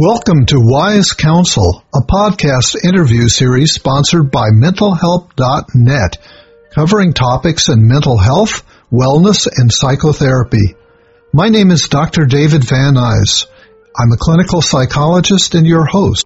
Welcome to Wise Counsel, a podcast interview series sponsored by MentalHelp.net, covering topics in mental health, wellness, and psychotherapy. My name is Dr. David Van Nuys. I'm a clinical psychologist and your host.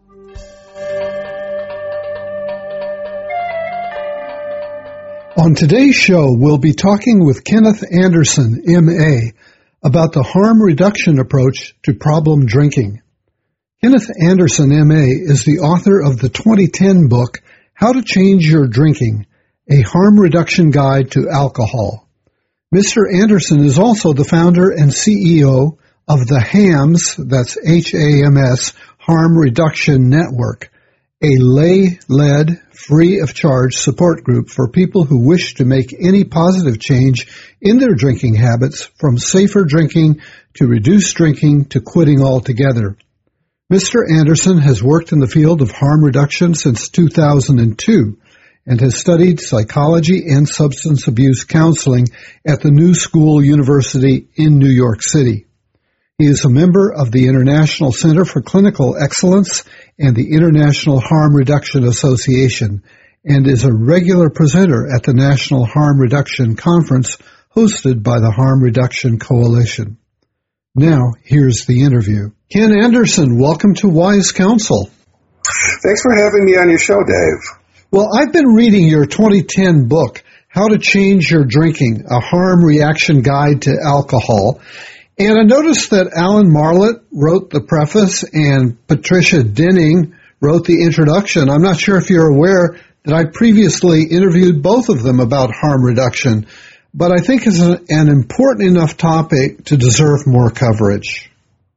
On today's show, we'll be talking with Kenneth Anderson, M.A., about the harm reduction approach to problem drinking. Kenneth Anderson, M.A., is the author of the 2010 book, How to Change Your Drinking, a Harm Reduction Guide to Alcohol. Mr. Anderson is also the founder and CEO of the HAMS, that's H-A-M-S, Harm Reduction Network, a lay-led, free-of-charge support group for people who wish to make any positive change in their drinking habits, from safer drinking to reduced drinking to quitting altogether. Mr. Anderson has worked in the field of harm reduction since 2002 and has studied psychology and substance abuse counseling at the New School University in New York City. He is a member of the International Center for Clinical Excellence and the International Harm Reduction Association and is a regular presenter at the National Harm Reduction Conference hosted by the Harm Reduction Coalition. Now, here's the interview. Ken Anderson, welcome to Wise Counsel. Thanks for having me on your show, Dave. Well, I've been reading your 2010 book, How to Change Your Drinking, a Harm Reaction Guide to Alcohol. And I noticed that Alan Marlett wrote the preface and Patricia Denning wrote the introduction. I'm not sure if you're aware that I previously interviewed both of them about harm reduction, but I think it's an important enough topic to deserve more coverage.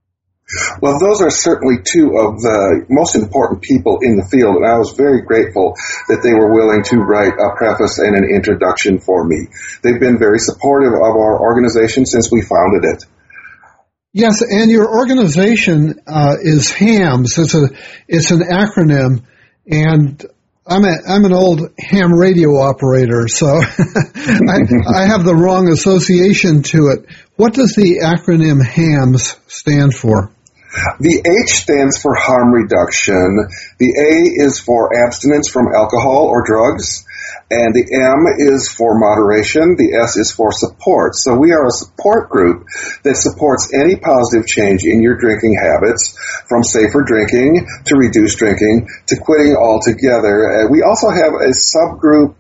Well, those are certainly two of the most important people in the field, and I was very grateful that they were willing to write a preface and an introduction for me. They've been very supportive of our organization since we founded it. Yes, and your organization is HAMS. It's an acronym, and I'm an old ham radio operator, so I have the wrong association to it. What does the acronym HAMS stand for? The H stands for harm reduction. The A is for abstinence from alcohol or drugs. And the M is for moderation. The S is for support. So we are a support group that supports any positive change in your drinking habits, from safer drinking to reduced drinking to quitting altogether. We also have a subgroup,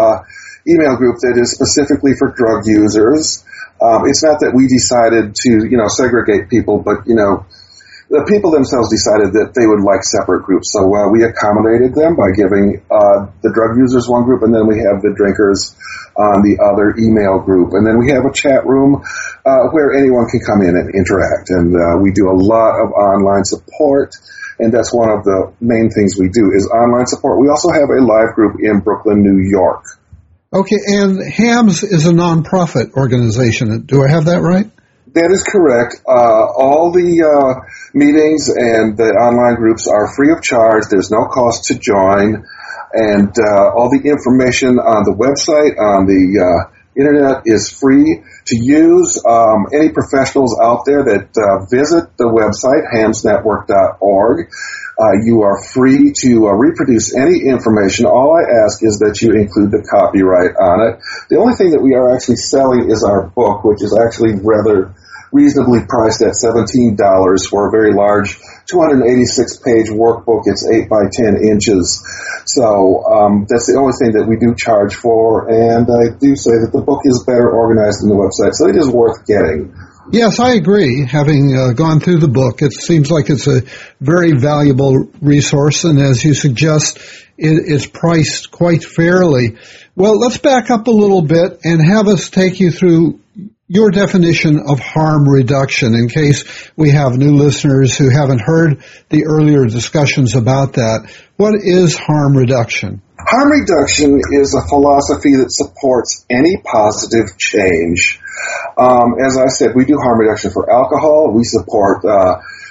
email group that is specifically for drug users. It's not that we decided to, segregate people, but, the people themselves decided that they would like separate groups. So we accommodated them by giving the drug users one group, and then we have the drinkers on the other email group. And then we have a chat room where anyone can come in and interact. And we do a lot of online support, and that's one of the main things we do is online support. We also have a live group in Brooklyn, New York. Okay, and HAMS is a nonprofit organization. Do I have that right? That is correct. All the meetings and the online groups are free of charge. There's no cost to join. And all the information on the website, on the internet, is free to use. Any professionals out there that visit the website, hamsnetwork.org, you are free to reproduce any information. All I ask is that you include the copyright on it. The only thing that we are actually selling is our book, which is actually rather reasonably priced at $17 for a very large 286-page workbook. It's 8 by 10 inches. So that's the only thing that we do charge for, and I do say that the book is better organized than the website, so it is worth getting. Yes, I agree. Having gone through the book, it seems like it's a very valuable resource, and as you suggest, it's priced quite fairly. Well, let's back up a little bit and have us take you through your definition of harm reduction, in case we have new listeners who haven't heard the earlier discussions about that. What is harm reduction? Harm reduction is a philosophy that supports any positive change. As I said, we do harm reduction for alcohol. We support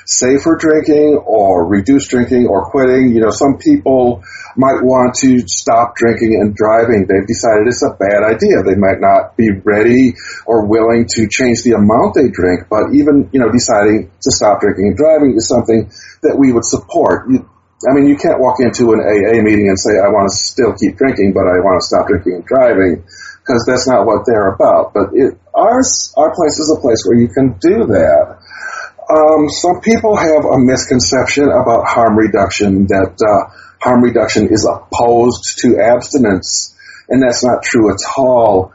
safer drinking or reduced drinking or quitting. Some people might want to stop drinking and driving. They've decided it's a bad idea. They might not be ready or willing to change the amount they drink, but even, deciding to stop drinking and driving is something that we would support. You can't walk into an AA meeting and say, I want to still keep drinking, but I want to stop drinking and driving, because that's not what they're about. But our place is a place where you can do that. Some people have a misconception about harm reduction, that harm reduction is opposed to abstinence, and that's not true at all.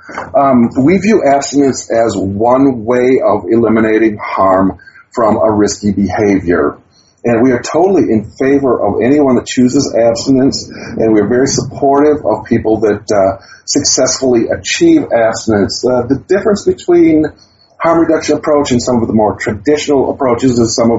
We view abstinence as one way of eliminating harm from a risky behavior. And we are totally in favor of anyone that chooses abstinence, and we're very supportive of people that successfully achieve abstinence. The difference between harm reduction approach and some of the more traditional approaches is some of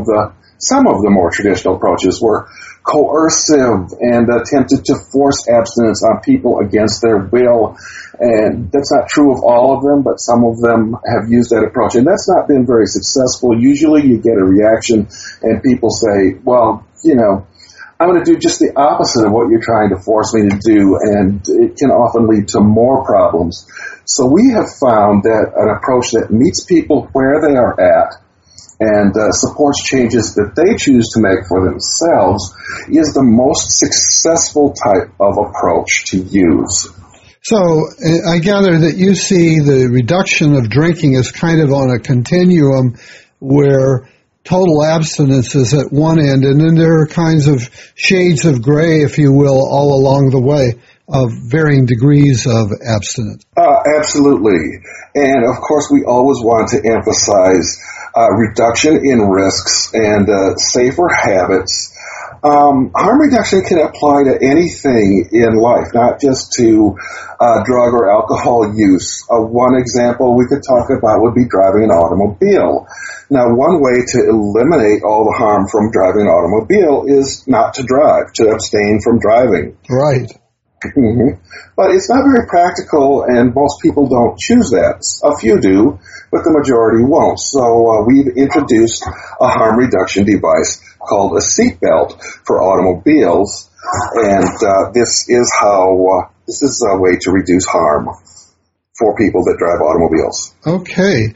the more traditional approaches were coercive and attempted to force abstinence on people against their will. And that's not true of all of them, but some of them have used that approach. And that's not been very successful. Usually you get a reaction and people say, well, I'm going to do just the opposite of what you're trying to force me to do, and it can often lead to more problems. So we have found that an approach that meets people where they are at and supports changes that they choose to make for themselves is the most successful type of approach to use. So I gather that you see the reduction of drinking as kind of on a continuum where total abstinence is at one end, and then there are kinds of shades of gray, if you will, all along the way of varying degrees of abstinence. Absolutely. And of course, we always want to emphasize reduction in risks and safer habits. Harm reduction can apply to anything in life, not just to drug or alcohol use. One example we could talk about would be driving an automobile. Now, one way to eliminate all the harm from driving an automobile is not to drive, to abstain from driving. Right. Mm-hmm. But it's not very practical, and most people don't choose that. A few do, but the majority won't. So we've introduced a harm reduction device called a seatbelt for automobiles, and this is a way to reduce harm for people that drive automobiles. Okay.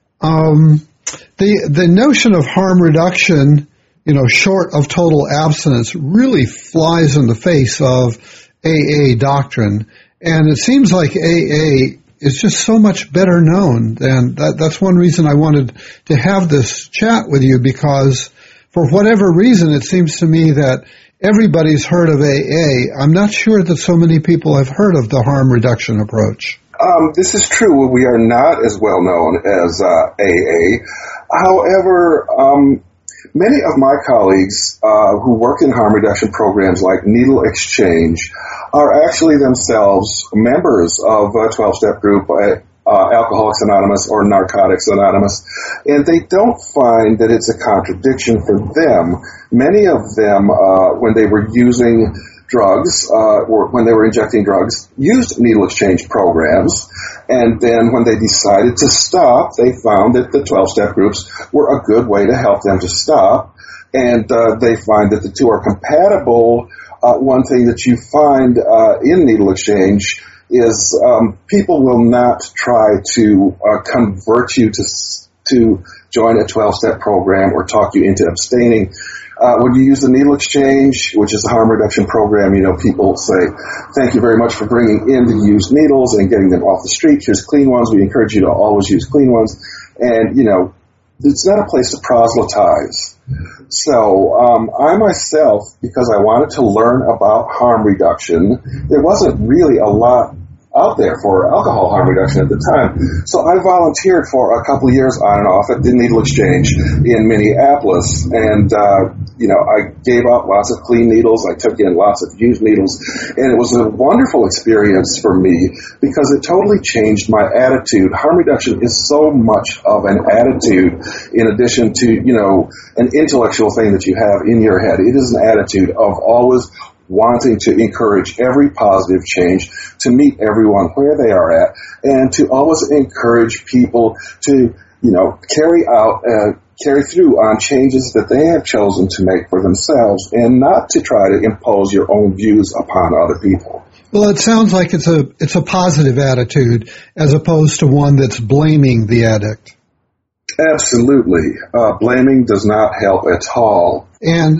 The notion of harm reduction, short of total abstinence, really flies in the face of AA doctrine, and it seems like AA is just so much better known, and that's one reason I wanted to have this chat with you, because for whatever reason it seems to me that everybody's heard of AA. I'm not sure that so many people have heard of the harm reduction approach. This is true. We are not as well known as AA. However, many of my colleagues who work in harm reduction programs like Needle Exchange are actually themselves members of a 12-step group, Alcoholics Anonymous or Narcotics Anonymous, and they don't find that it's a contradiction for them. Many of them, when they were using drugs, or when they were injecting drugs, used needle exchange programs, and then when they decided to stop, they found that the 12-step groups were a good way to help them to stop, and they find that the two are compatible. One thing that you find in needle exchange is people will not try to convert you to join a 12-step program or talk you into abstaining. When you use the needle exchange, which is a harm reduction program, people say, thank you very much for bringing in the used needles and getting them off the street. Here's clean ones. We encourage you to always use clean ones. And, it's not a place to proselytize. So I myself, because I wanted to learn about harm reduction, there wasn't really a lot out there for alcohol harm reduction at the time. So I volunteered for a couple of years on and off at the Needle Exchange in Minneapolis. And, I gave out lots of clean needles. I took in lots of used needles. And it was a wonderful experience for me because it totally changed my attitude. Harm reduction is so much of an attitude in addition to, an intellectual thing that you have in your head. It is an attitude of always wanting to encourage every positive change, to meet everyone where they are at, and to always encourage people to carry through on changes that they have chosen to make for themselves, and not to try to impose your own views upon other people. Well, it sounds like it's a positive attitude as opposed to one that's blaming the addict. Absolutely. Blaming does not help at all. And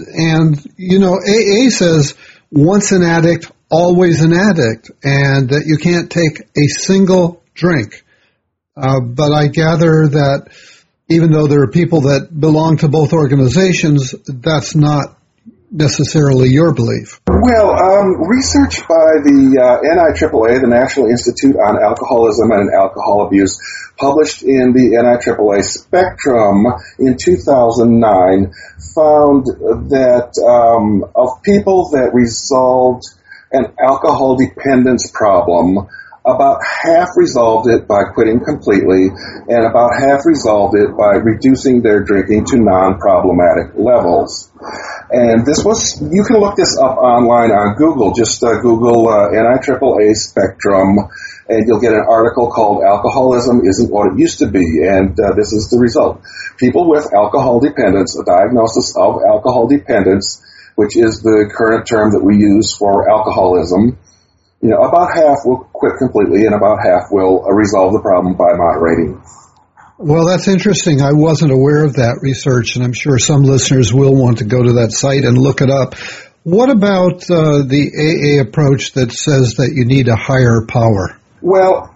AA says once an addict, always an addict, and that you can't take a single drink. But I gather that even though there are people that belong to both organizations, that's not necessarily your belief. Well, research by the NIAAA, the National Institute on Alcoholism and Alcohol Abuse, published in the NIAAA Spectrum in 2009, found that of people that resolved an alcohol dependence problem, about half resolved it by quitting completely, and about half resolved it by reducing their drinking to non-problematic levels. And you can look this up online on Google. Just Google NIAAA Spectrum, and you'll get an article called Alcoholism Isn't What It Used to Be, and this is the result. People with alcohol dependence, a diagnosis of alcohol dependence, which is the current term that we use for alcoholism, about half will quit completely and about half will resolve the problem by moderating. Well, that's interesting. I wasn't aware of that research, and I'm sure some listeners will want to go to that site and look it up. What about the AA approach that says that you need a higher power? Well,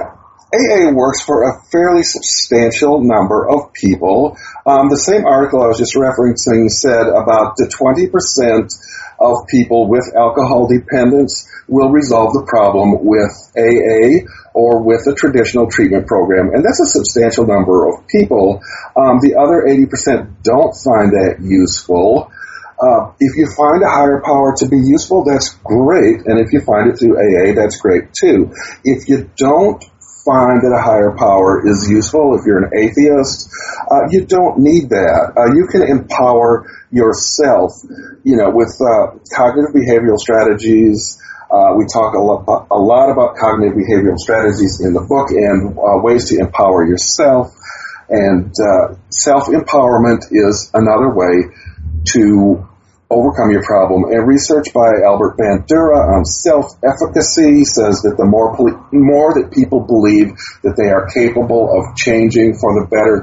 AA works for a fairly substantial number of people. The same article I was just referencing said about 20% of people with alcohol dependence will resolve the problem with AA or with a traditional treatment program, and that's a substantial number of people. The other 80% don't find that useful. If you find a higher power to be useful, that's great, and if you find it through AA, that's great too. If you don't find that a higher power is useful, if you're an atheist, you don't need that. You can empower yourself, with cognitive behavioral strategies. We talk a lot about cognitive behavioral strategies in the book and ways to empower yourself. And self-empowerment is another way to overcome your problem. And research by Albert Bandura on self-efficacy says that the more that people believe that they are capable of changing for the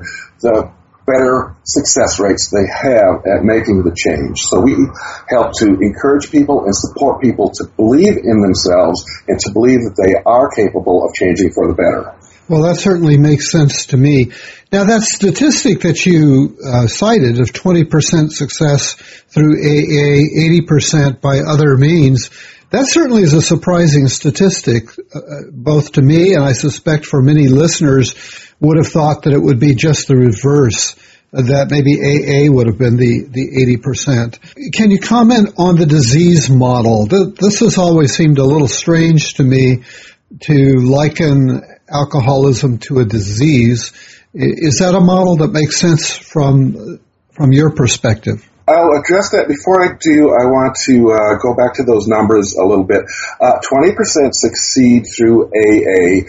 better success rates they have at making the change. So we help to encourage people and support people to believe in themselves and to believe that they are capable of changing for the better. Well, that certainly makes sense to me. Now, that statistic that you cited of 20% success through AA, 80% by other means, that certainly is a surprising statistic, both to me and I suspect for many listeners would have thought that it would be just the reverse, that maybe AA would have been the 80%. Can you comment on the disease model? This has always seemed a little strange to me to liken alcoholism to a disease. Is that a model that makes sense from your perspective? I'll address that. Before I do, I want to go back to those numbers a little bit. 20% succeed through AA,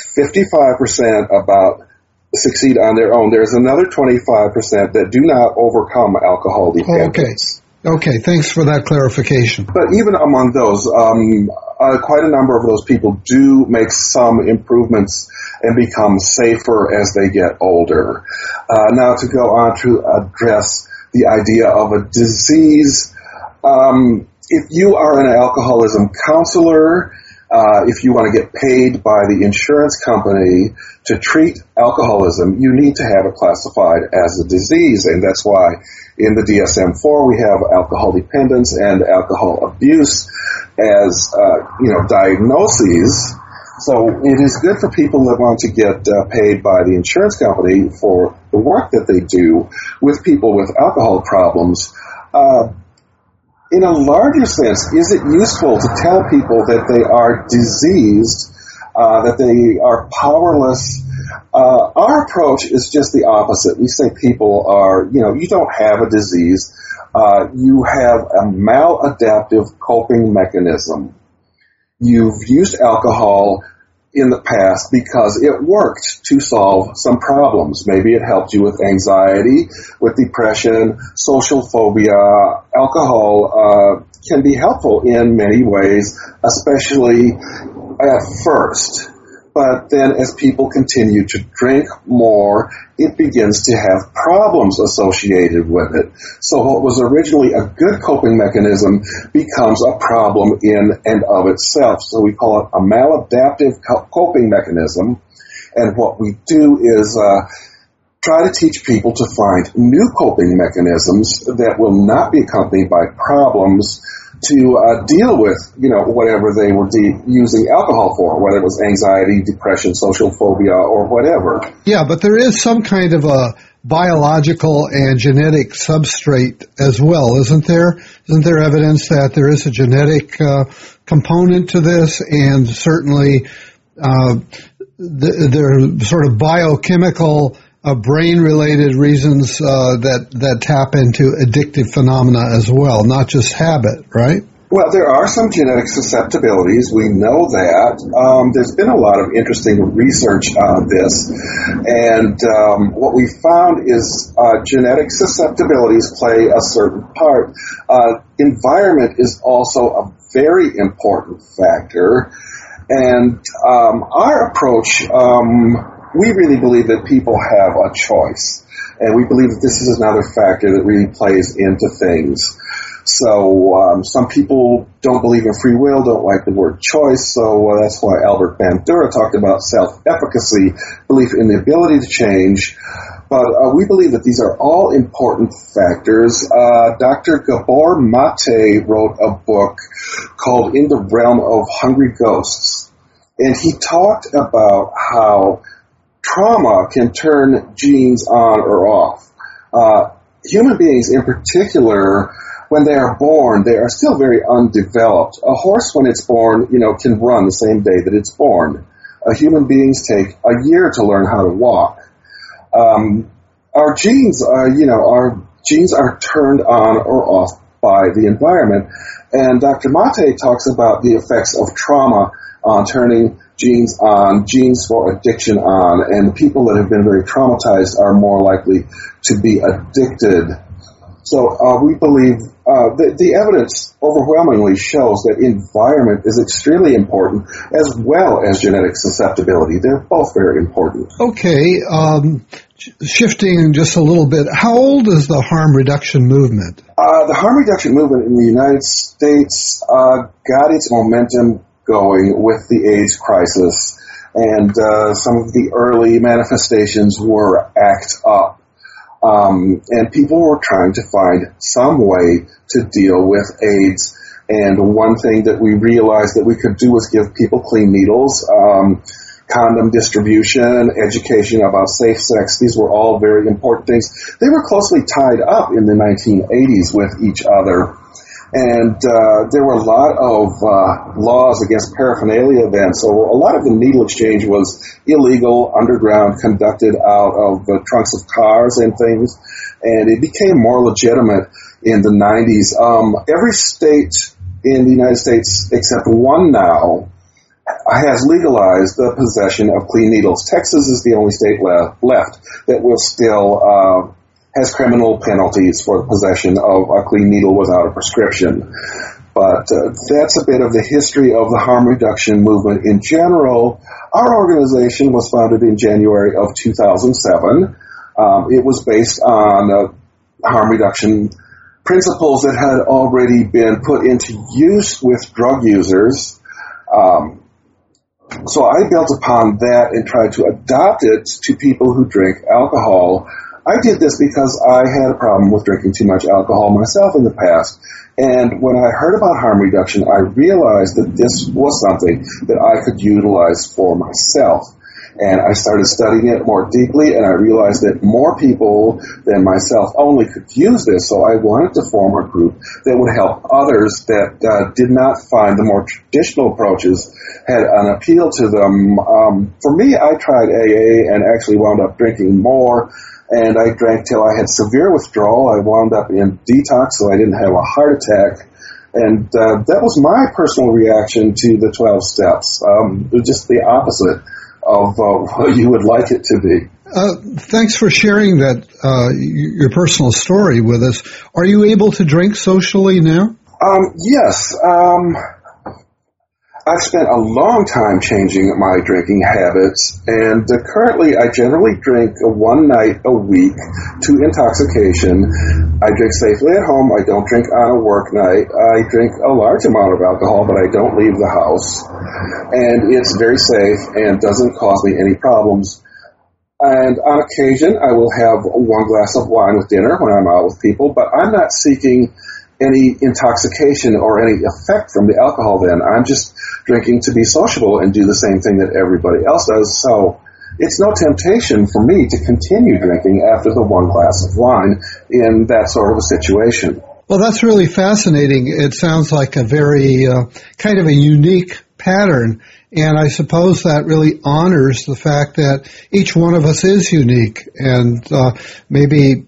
55% succeed on their own. There's another 25% that do not overcome alcohol dependence. Okay, thanks for that clarification. But even among those, quite a number of those people do make some improvements and become safer as they get older. Now to go on to address the idea of a disease, if you are an alcoholism counselor, if you want to get paid by the insurance company to treat alcoholism, you need to have it classified as a disease, and that's why in the DSM-4 we have alcohol dependence and alcohol abuse as diagnoses. So it is good for people that want to get paid by the insurance company for the work that they do with people with alcohol problems. In a larger sense, is it useful to tell people that they are diseased, that they are powerless? Our approach is just the opposite. We say people are, you don't have a disease. You have a maladaptive coping mechanism. You've used alcohol in the past because it worked to solve some problems. Maybe it helped you with anxiety, with depression, social phobia. Alcohol can be helpful in many ways, especially at first. But then as people continue to drink more, it begins to have problems associated with it. So what was originally a good coping mechanism becomes a problem in and of itself. So we call it a maladaptive coping mechanism. And what we do is try to teach people to find new coping mechanisms that will not be accompanied by problems to deal with, whatever they were using alcohol for, whether it was anxiety, depression, social phobia, or whatever. Yeah, but there is some kind of a biological and genetic substrate as well, isn't there? Isn't there evidence that there is a genetic component to this, and certainly there are sort of biochemical brain-related reasons that tap into addictive phenomena as well, not just habit, right? Well, there are some genetic susceptibilities. We know that. There's been a lot of interesting research on this, and what we found is genetic susceptibilities play a certain part. Environment is also a very important factor, and our approach, we really believe that people have a choice, and we believe that this is another factor that really plays into things. So some people don't believe in free will, don't like the word choice, so that's why Albert Bandura talked about self-efficacy, belief in the ability to change. But we believe that these are all important factors. Dr. Gabor Mate wrote a book called In the Realm of Hungry Ghosts, and he talked about how trauma can turn genes on or off. Human beings in particular, when they are born, they are still very undeveloped. A horse, when it's born, can run the same day that it's born. Human beings take a year to learn how to walk. Our genes are turned on or off by the environment. And Dr. Mate talks about the effects of trauma on turning genes on, genes for addiction on, and people that have been very traumatized are more likely to be addicted. So we believe the evidence overwhelmingly shows that environment is extremely important as well as genetic susceptibility. They're both very important. Okay, shifting just a little bit, how old is the harm reduction movement? The harm reduction movement in the United States got its momentum going with the AIDS crisis, and some of the early manifestations were ACT UP. And people were trying to find some way to deal with AIDS. And one thing that we realized that we could do was give people clean needles, condom distribution, education about safe sex. These were all very important things. They were closely tied up in the 1980s with each other. And there were a lot of laws against paraphernalia then, so a lot of the needle exchange was illegal, underground, conducted out of the trunks of cars and things, and it became more legitimate in the 90s. Every state in the United States, except one now, has legalized the possession of clean needles. Texas is the only state left that will still has criminal penalties for the possession of a clean needle without a prescription. But that's a bit of the history of the harm reduction movement in general. Our organization was founded in January of 2007. It was based on harm reduction principles that had already been put into use with drug users. So I built upon that and tried to adopt it to people who drink alcohol. I did this because I had a problem with drinking too much alcohol myself in the past. And when I heard about harm reduction, I realized that this was something that I could utilize for myself. And I started studying it more deeply, and I realized that more people than myself only could use this. So I wanted to form a group that would help others that did not find the more traditional approaches had an appeal to them. For me, I tried AA and actually wound up drinking more. And I drank till I had severe withdrawal. I wound up in detox, so I didn't have a heart attack. And that was my personal reaction to the 12 steps. It was just the opposite of what you would like it to be. Thanks for sharing that your personal story with us. Are you able to drink socially now? Yes. I've spent a long time changing my drinking habits, and currently I generally drink one night a week to intoxication. I drink safely at home. I don't drink on a work night. I drink a large amount of alcohol, but I don't leave the house. And it's very safe and doesn't cause me any problems. And on occasion, I will have one glass of wine with dinner when I'm out with people, but I'm not seeking any intoxication or any effect from the alcohol then. I'm just drinking to be sociable and do the same thing that everybody else does. So it's no temptation for me to continue drinking after the one glass of wine in that sort of a situation. Well, that's really fascinating. It sounds like a very kind of a unique pattern. And I suppose that really honors the fact that each one of us is unique and maybe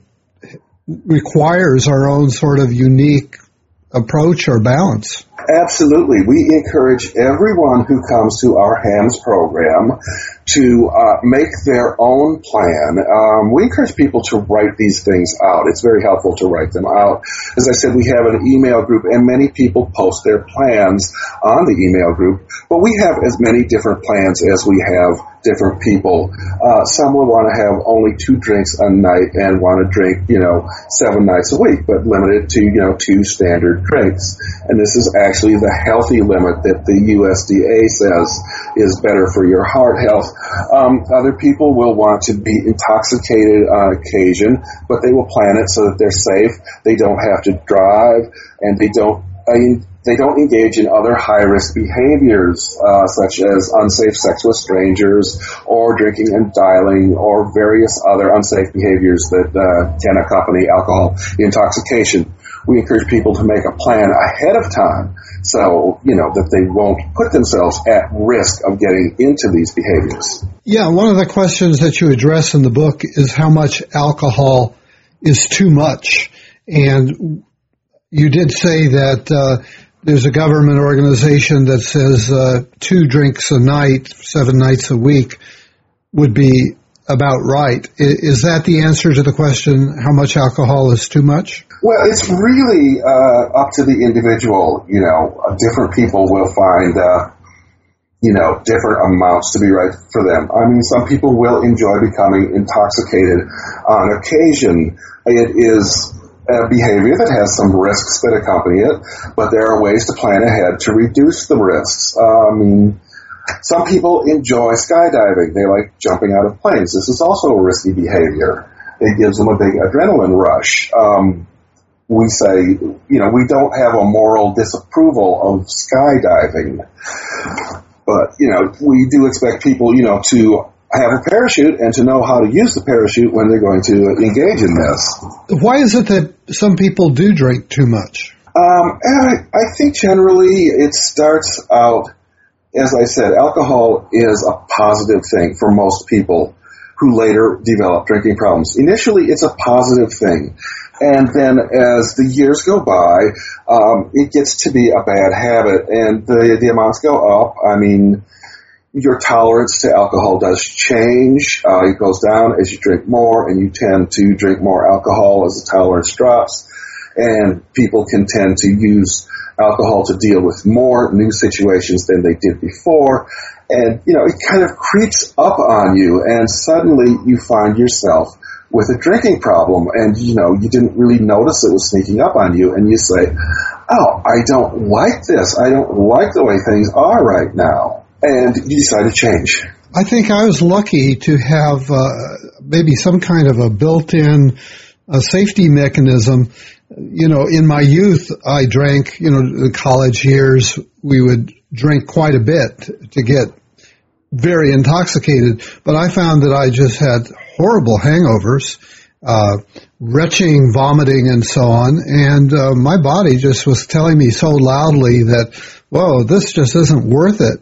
requires our own sort of unique approach or balance. Absolutely. We encourage everyone who comes to our HAMS program to make their own plan. We encourage people to write these things out. It's very helpful to write them out. As I said, we have an email group, and many people post their plans on the email group, but we have as many different plans as we have different people. Some will want to have only 2 drinks a night and want to drink, 7 nights a week, but limited to, 2 standard drinks. And this is actually the healthy limit that the USDA says is better for your heart health. Other people will want to be intoxicated on occasion, but they will plan it so that they're safe. They don't have to drive, and they don't engage in other high-risk behaviors, such as unsafe sex with strangers, or drinking and dialing, or various other unsafe behaviors that can accompany alcohol intoxication. We encourage people to make a plan ahead of time so, that they won't put themselves at risk of getting into these behaviors. Yeah, one of the questions that you address in the book is how much alcohol is too much. And you did say that there's a government organization that says 2 drinks a night, 7 nights a week would be about right. Is that the answer to the question, how much alcohol is too much? Well, it's really up to the individual. Different people will find, different amounts to be right for them. I mean, some people will enjoy becoming intoxicated on occasion. It is a behavior that has some risks that accompany it, but there are ways to plan ahead to reduce the risks. Some people enjoy skydiving. They like jumping out of planes. This is also a risky behavior. It gives them a big adrenaline rush. We say, we don't have a moral disapproval of skydiving, but, we do expect people, to have a parachute and to know how to use the parachute when they're going to engage in this. Why is it that some people do drink too much? I think generally it starts out, as I said, alcohol is a positive thing for most people who later develop drinking problems. Initially, it's a positive thing. And then as the years go by, it gets to be a bad habit, and the amounts go up. I mean, your tolerance to alcohol does change. It goes down as you drink more, and you tend to drink more alcohol as the tolerance drops. And people can tend to use alcohol to deal with more new situations than they did before. And, it kind of creeps up on you, and suddenly you find yourself with a drinking problem, and, you didn't really notice it was sneaking up on you, and you say, oh, I don't like this. I don't like the way things are right now. And you decide to change. I think I was lucky to have maybe some kind of a built-in safety mechanism. In my youth, I drank, in college years, we would drink quite a bit to get very intoxicated. But I found that I just had horrible hangovers, retching, vomiting, and so on. And my body just was telling me so loudly that, whoa, this just isn't worth it.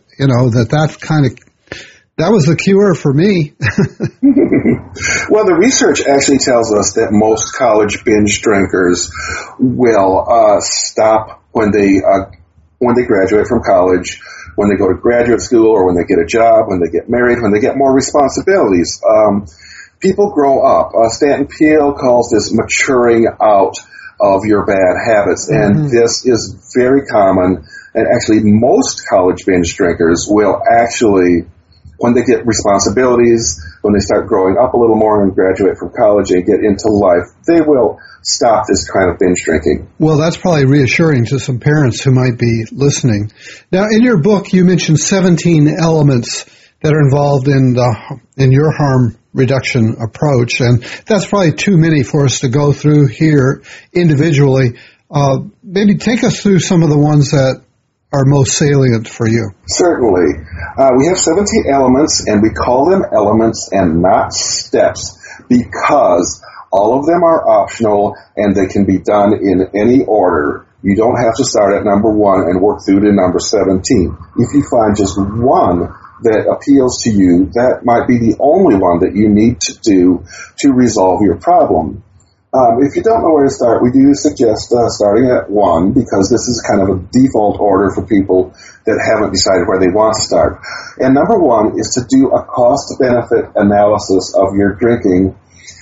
That was the cure for me. Well, the research actually tells us that most college binge drinkers will stop when they graduate from college, when they go to graduate school, or when they get a job, when they get married, when they get more responsibilities. People grow up. Stanton Peele calls this maturing out of your bad habits, and this is very common. And actually, most college binge drinkers will actually, when they get responsibilities, when they start growing up a little more and graduate from college and get into life, they will stop this kind of binge drinking. Well, that's probably reassuring to some parents who might be listening. Now, in your book, you mentioned 17 elements that are involved in your harm reduction approach, and that's probably too many for us to go through here individually. Maybe take us through some of the ones that are most salient for you. Certainly. We have 17 elements, and we call them elements and not steps because all of them are optional and they can be done in any order. You don't have to start at number 1 and work through to number 17. If you find just one that appeals to you, that might be the only one that you need to do to resolve your problem. If you don't know where to start, we do suggest starting at 1 because this is kind of a default order for people that haven't decided where they want to start. And number 1 is to do a cost-benefit analysis of your drinking.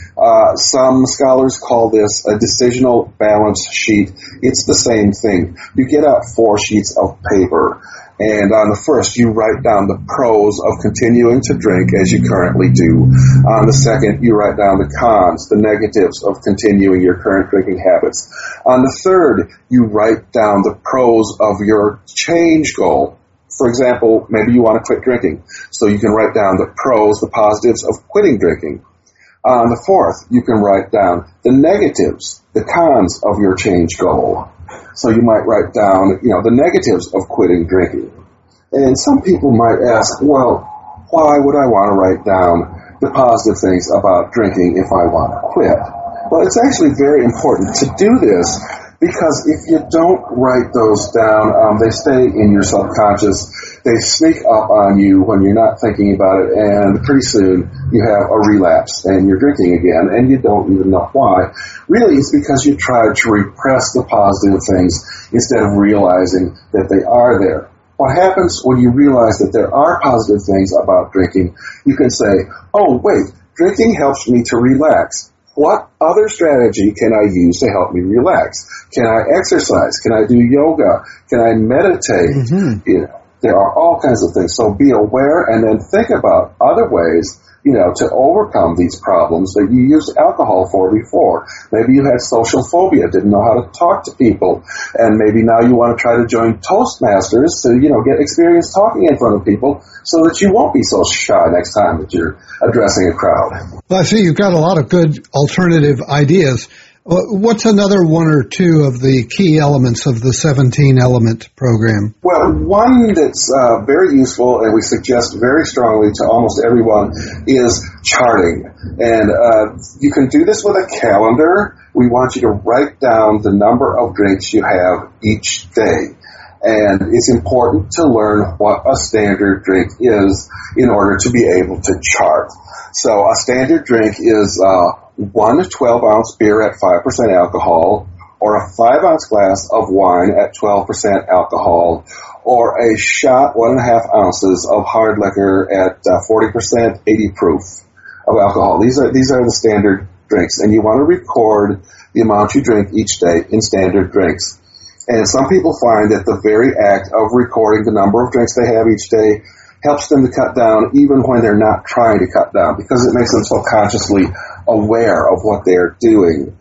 Some scholars call this a decisional balance sheet. It's the same thing. You get out 4 sheets of paper. And on the first, you write down the pros of continuing to drink as you currently do. On the second, you write down the cons, the negatives of continuing your current drinking habits. On the third, you write down the pros of your change goal. For example, maybe you want to quit drinking. So you can write down the pros, the positives of quitting drinking. On the fourth, you can write down the negatives, the cons of your change goal. So you might write down, the negatives of quitting drinking. And some people might ask, well, why would I want to write down the positive things about drinking if I want to quit? Well, it's actually very important to do this because if you don't write those down, they stay in your subconscious. They sneak up on you when you're not thinking about it, and pretty soon you have a relapse and you're drinking again, and you don't even know why. Really, it's because you tried to repress the positive things instead of realizing that they are there. What happens when you realize that there are positive things about drinking, you can say, oh, wait, drinking helps me to relax. What other strategy can I use to help me relax? Can I exercise? Can I do yoga? Can I meditate? There are all kinds of things. So be aware and then think about other ways, to overcome these problems that you used alcohol for before. Maybe you had social phobia, didn't know how to talk to people, and maybe now you want to try to join Toastmasters to, get experience talking in front of people so that you won't be so shy next time that you're addressing a crowd. Well, I see you've got a lot of good alternative ideas. What's another one or two of the key elements of the 17-element program? Well, one that's very useful and we suggest very strongly to almost everyone is charting. And you can do this with a calendar. We want you to write down the number of drinks you have each day. And it's important to learn what a standard drink is in order to be able to chart. So a standard drink is 1 12-ounce beer at 5% alcohol, or a 5-ounce glass of wine at 12% alcohol, or a shot 1.5 ounces of hard liquor at 40% 80 proof of alcohol. These are the standard drinks, and you want to record the amount you drink each day in standard drinks. And some people find that the very act of recording the number of drinks they have each day helps them to cut down even when they're not trying to cut down, because it makes them subconsciously aware of what they're doing.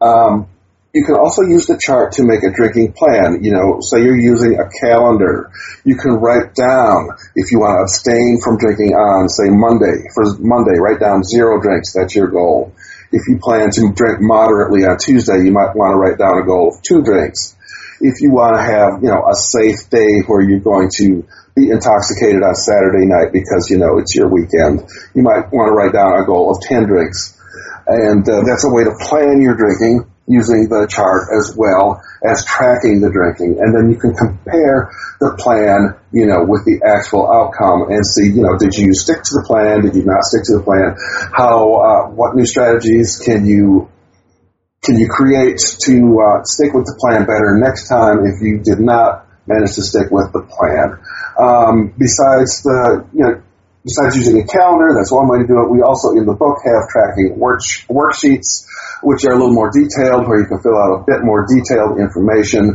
You can also use the chart to make a drinking plan. Say you're using a calendar. You can write down, if you want to abstain from drinking on, say, Monday. For Monday, write down 0 drinks. That's your goal. If you plan to drink moderately on Tuesday, you might want to write down a goal of 2 drinks. If you want to have, a safe day where you're going to be intoxicated on Saturday night because, it's your weekend, you might want to write down a goal of 10 drinks. And that's a way to plan your drinking using the chart as well as tracking the drinking. And then you can compare the plan, with the actual outcome and see, did you stick to the plan? Did you not stick to the plan? What new strategies can you can you create to stick with the plan better next time if you did not manage to stick with the plan? Besides using a calendar, that's one way to do it. We also, in the book, have tracking worksheets, which are a little more detailed, where you can fill out a bit more detailed information,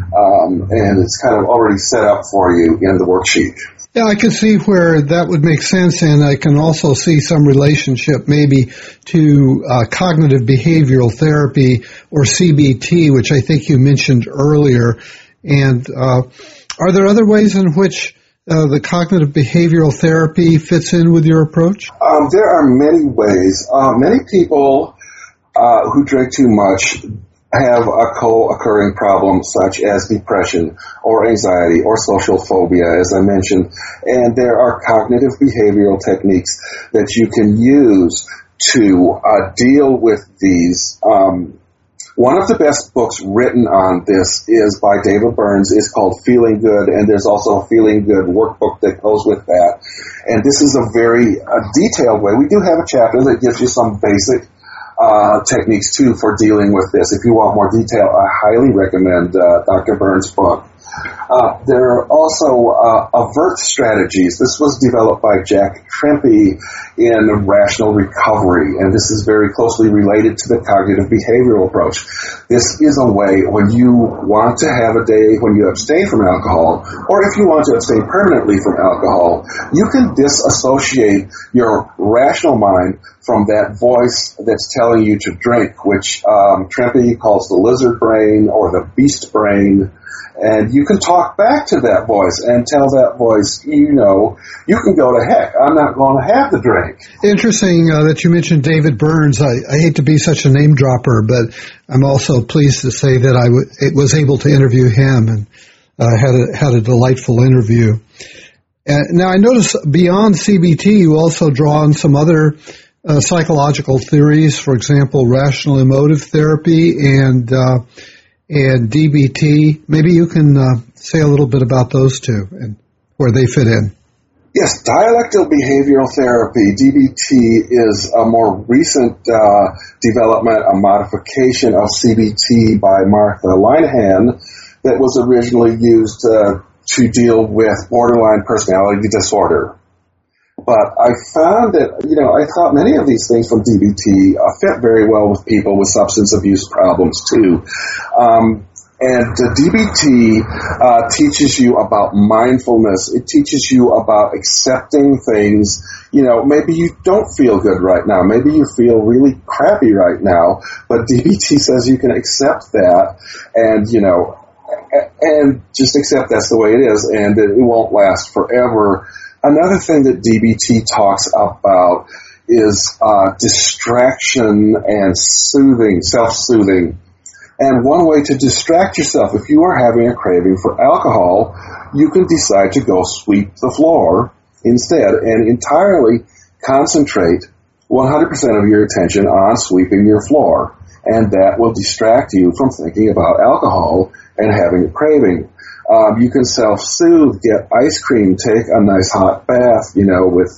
and it's kind of already set up for you in the worksheet. Yeah, I can see where that would make sense, and I can also see some relationship maybe to cognitive behavioral therapy, or CBT, which I think you mentioned earlier. And are there other ways in which the cognitive behavioral therapy fits in with your approach? There are many ways. Many people who drink too much have a co-occurring problem such as depression or anxiety or social phobia, as I mentioned. And there are cognitive behavioral techniques that you can use to deal with these. One of the best books written on this is by David Burns. It's called Feeling Good, and there's also a Feeling Good workbook that goes with that. And this is a very detailed way. We do have a chapter that gives you some basic techniques, too, for dealing with this. If you want more detail, I highly recommend Dr. Burns' book. There are also AVERT strategies. This was developed by Jack Trempe in Rational Recovery, and this is very closely related to the cognitive behavioral approach. This is a way when you want to have a day when you abstain from alcohol, or if you want to abstain permanently from alcohol, you can disassociate your rational mind from that voice that's telling you to drink, which Trempe calls the lizard brain or the beast brain. And you can talk back to that voice and tell that voice, you can go to heck. I'm not going to have the drink. Interesting that you mentioned David Burns. I hate to be such a name dropper, but I'm also pleased to say that I was able to interview him and had a delightful interview. Now, I notice beyond CBT, you also draw on some other psychological theories, for example, rational emotive therapy and DBT. Maybe you can say a little bit about those two and where they fit in. Yes, dialectical behavioral therapy, DBT, is a more recent development, a modification of CBT by Martha Linehan that was originally used to deal with borderline personality disorder. But I found that, I thought many of these things from DBT fit very well with people with substance abuse problems, too. And DBT teaches you about mindfulness. It teaches you about accepting things. Maybe you don't feel good right now. Maybe you feel really crappy right now. But DBT says you can accept that and, and just accept that's the way it is, and it won't last forever. Another thing that DBT talks about is distraction and soothing, self-soothing. And one way to distract yourself, if you are having a craving for alcohol, you can decide to go sweep the floor instead and entirely concentrate 100% of your attention on sweeping your floor. And that will distract you from thinking about alcohol and having a craving. You can self-soothe, get ice cream, take a nice hot bath, with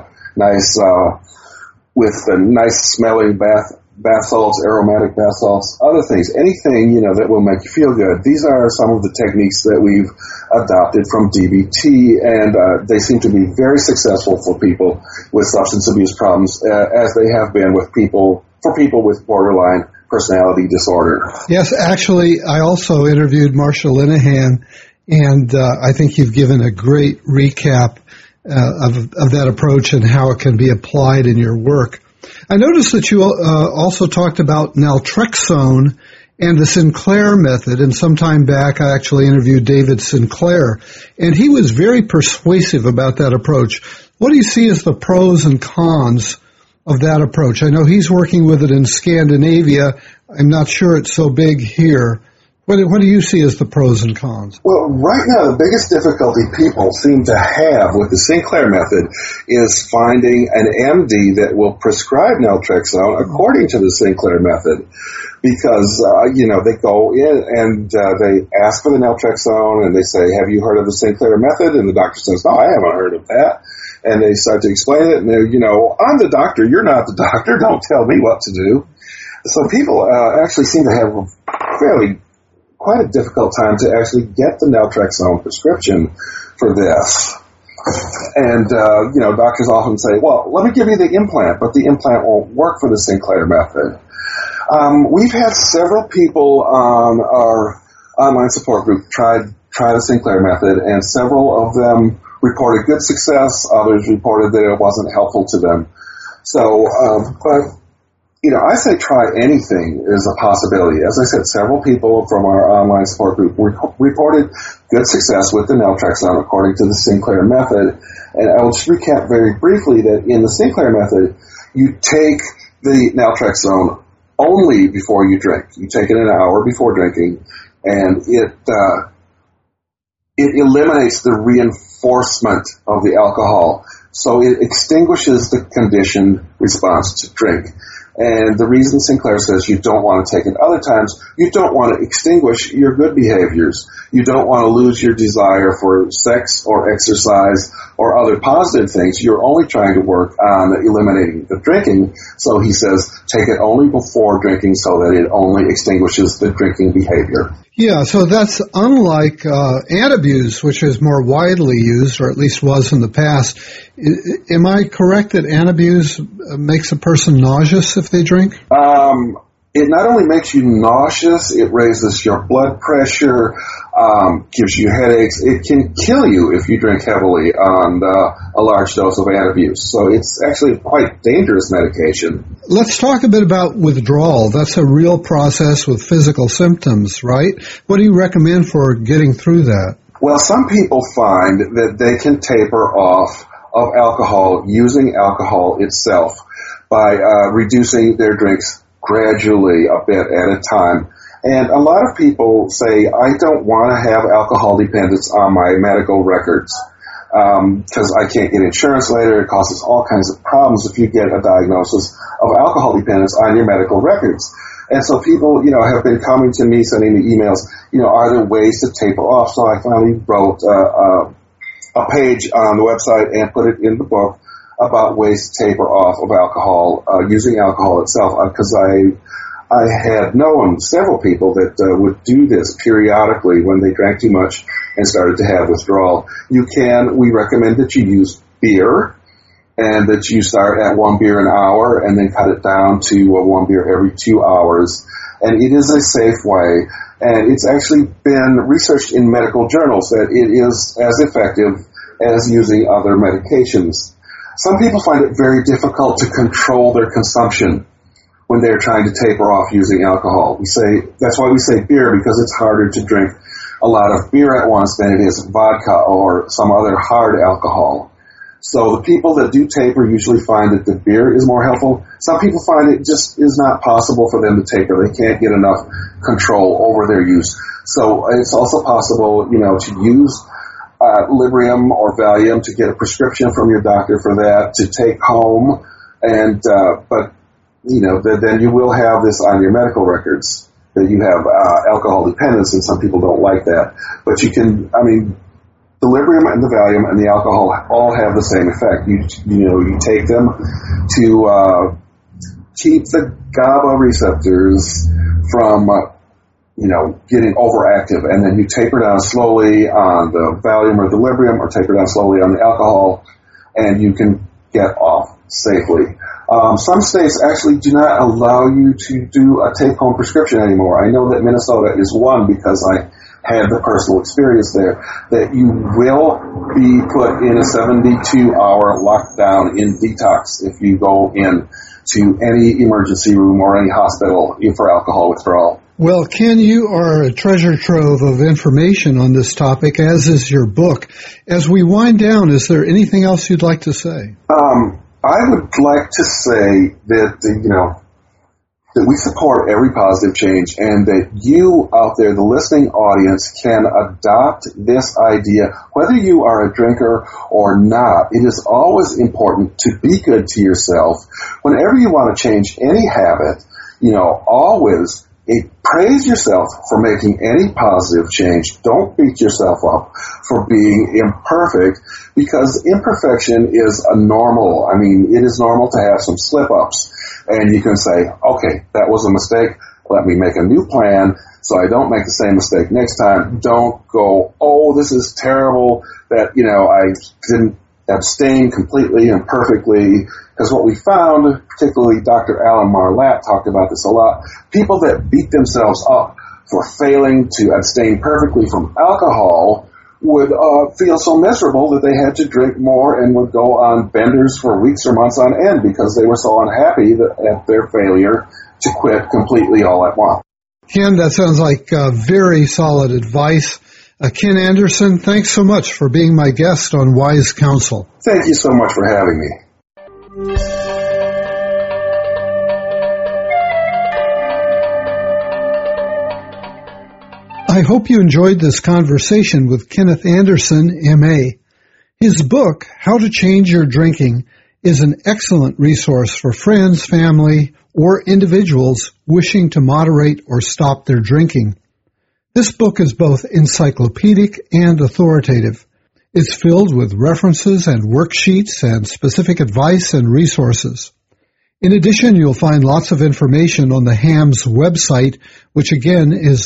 nice smelling bath salts, aromatic bath salts, other things, anything, that will make you feel good. These are some of the techniques that we've adopted from DBT, and they seem to be very successful for people with substance abuse problems, as they have been for people with borderline personality disorder. Yes, actually, I also interviewed Marsha Linehan, and I think you've given a great recap of that approach and how it can be applied in your work. I noticed that you also talked about naltrexone and the Sinclair method, and some time back I actually interviewed David Sinclair, and he was very persuasive about that approach. What do you see as the pros and cons of that approach? I know he's working with it in Scandinavia. I'm not sure it's so big here. What do you see as the pros and cons? Well, right now, the biggest difficulty people seem to have with the Sinclair method is finding an MD that will prescribe naltrexone according to the Sinclair method. Because, they go in and they ask for the naltrexone and they say, have you heard of the Sinclair method? And the doctor says, no, I haven't heard of that. And they start to explain it, and they're, I'm the doctor, you're not the doctor, don't tell me what to do. So people actually seem to have quite a difficult time to actually get the naltrexone prescription for this. And, doctors often say, well, let me give you the implant, but the implant won't work for the Sinclair method. We've had several people on our online support group try the Sinclair method, and several of them reported good success. Others reported that it wasn't helpful to them. So, I say try anything is a possibility. As I said, several people from our online support group reported good success with the naltrexone according to the Sinclair method. And I'll just recap very briefly that in the Sinclair method, you take the naltrexone only before you drink. You take it an hour before drinking, and it eliminates the reinforcement of the alcohol. So it extinguishes the conditioned response to drink. And the reason Sinclair says you don't want to take it other times, you don't want to extinguish your good behaviors. You don't want to lose your desire for sex or exercise or other positive things. You're only trying to work on eliminating the drinking. So he says take it only before drinking so that it only extinguishes the drinking behavior. Yeah, so that's unlike Antabuse, which is more widely used, or at least was in the past. Am I correct that Antabuse makes a person nauseous if they drink? It not only makes you nauseous, it raises your blood pressure, gives you headaches. It can kill you if you drink heavily on a large dose of Antabuse. So it's actually quite dangerous medication. Let's talk a bit about withdrawal. That's a real process with physical symptoms, right? What do you recommend for getting through that? Well, some people find that they can taper off of alcohol using alcohol itself by reducing their drinks gradually a bit at a time. And a lot of people say, I don't want to have alcohol dependence on my medical records because I can't get insurance later. It causes all kinds of problems if you get a diagnosis of alcohol dependence on your medical records. And so people, have been coming to me, sending me emails, are there ways to taper off? So I finally wrote a page on the website and put it in the book about ways to taper off of alcohol, using alcohol itself, because I had known several people that would do this periodically when they drank too much and started to have withdrawal. We recommend that you use beer, and that you start at 1 beer an hour and then cut it down to 1 beer every 2 hours. And it is a safe way, and it's actually been researched in medical journals that it is as effective as using other medications. Some people find it very difficult to control their consumption when they're trying to taper off using alcohol. That's why we say beer, because it's harder to drink a lot of beer at once than it is vodka or some other hard alcohol. So the people that do taper usually find that the beer is more helpful. Some people find it just is not possible for them to taper. They can't get enough control over their use. So it's also possible, to use Librium or Valium to get a prescription from your doctor for that to take home, and but then you will have this on your medical records that you have alcohol dependence, and some people don't like that. But you can, the Librium and the Valium and the alcohol all have the same effect. You take them to keep the GABA receptors from getting overactive, and then you taper down slowly on the Valium or the Librium, or taper down slowly on the alcohol, and you can get off safely. Some states actually do not allow you to do a take-home prescription anymore. I know that Minnesota is one because I had the personal experience there, that you will be put in a 72-hour lockdown in detox if you go in to any emergency room or any hospital for alcohol withdrawal. Well, Ken, you are a treasure trove of information on this topic, as is your book. As we wind down, is there anything else you'd like to say? I would like to say that, that we support every positive change, and that you out there, the listening audience, can adopt this idea. Whether you are a drinker or not, it is always important to be good to yourself. Whenever you want to change any habit, always Praise yourself for making any positive change. Don't beat yourself up for being imperfect, because imperfection is a normal. I mean, it is normal to have some slip-ups. And you can say, okay, that was a mistake. Let me make a new plan so I don't make the same mistake next time. Don't go, oh, this is terrible that, I didn't abstain completely and perfectly. Because what we found, particularly Dr. Alan Marlatt talked about this a lot, people that beat themselves up for failing to abstain perfectly from alcohol would feel so miserable that they had to drink more and would go on benders for weeks or months on end because they were so unhappy at their failure to quit completely all at once. Ken, that sounds like very solid advice. Ken Anderson, thanks so much for being my guest on Wise Counsel. Thank you so much for having me. I hope you enjoyed this conversation with Kenneth Anderson, M.A. His book, How to Change Your Drinking, is an excellent resource for friends, family, or individuals wishing to moderate or stop their drinking. This book is both encyclopedic and authoritative. It's filled with references and worksheets and specific advice and resources. In addition, you'll find lots of information on the HAMS website, which again is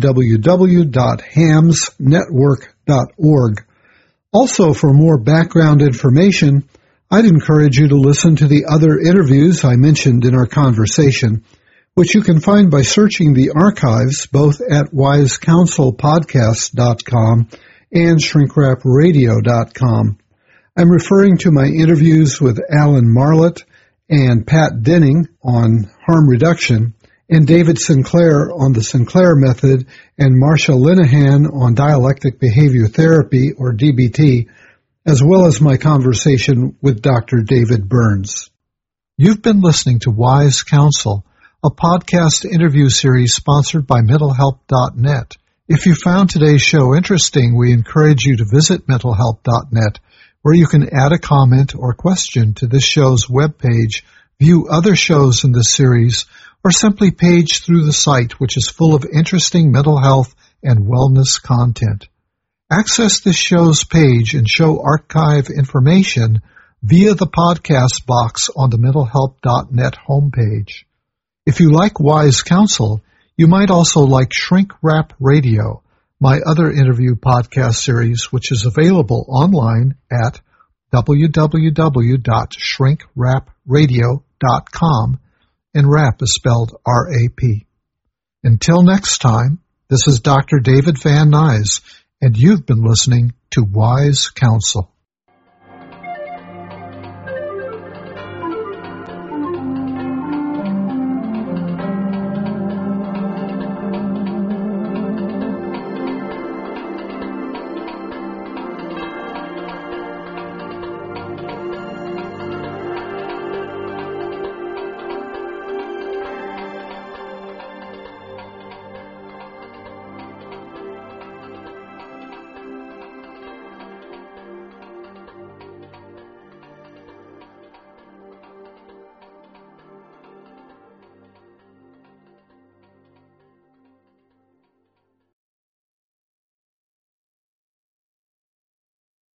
www.hamsnetwork.org. Also, for more background information, I'd encourage you to listen to the other interviews I mentioned in our conversation, which you can find by searching the archives both at wisecounselpodcast.com and shrinkwrapradio.com. I'm referring to my interviews with Alan Marlatt and Pat Denning on harm reduction, and David Sinclair on the Sinclair method, and Marcia Linehan on dialectic behavior therapy, or DBT, as well as my conversation with Dr. David Burns. You've been listening to Wise Counsel, a podcast interview series sponsored by MentalHelp.net. If you found today's show interesting, we encourage you to visit MentalHelp.net, where you can add a comment or question to this show's webpage, view other shows in this series, or simply page through the site, which is full of interesting mental health and wellness content. Access this show's page and show archive information via the podcast box on the MentalHelp.net homepage. If you like Wise Counsel, you might also like Shrink Rap Radio, my other interview podcast series, which is available online at www.shrinkrapradio.com, and rap is spelled R-A-P. Until next time, this is Dr. David Van Nuys, and you've been listening to Wise Counsel.